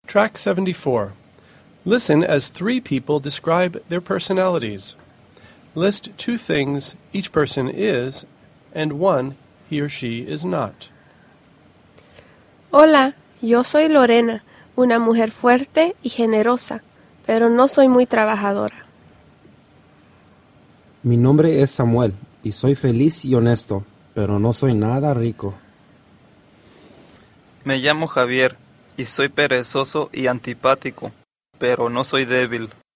Track 74. Listen as three people describe their personalities. List two things each person is and one he or she is not. Hola, yo soy Lorena, una mujer fuerte y generosa, pero no soy muy trabajadora. Mi nombre es Samuel y soy feliz y honesto, pero no soy nada rico. Me llamo Javier y soy perezoso y antipático, pero no soy débil.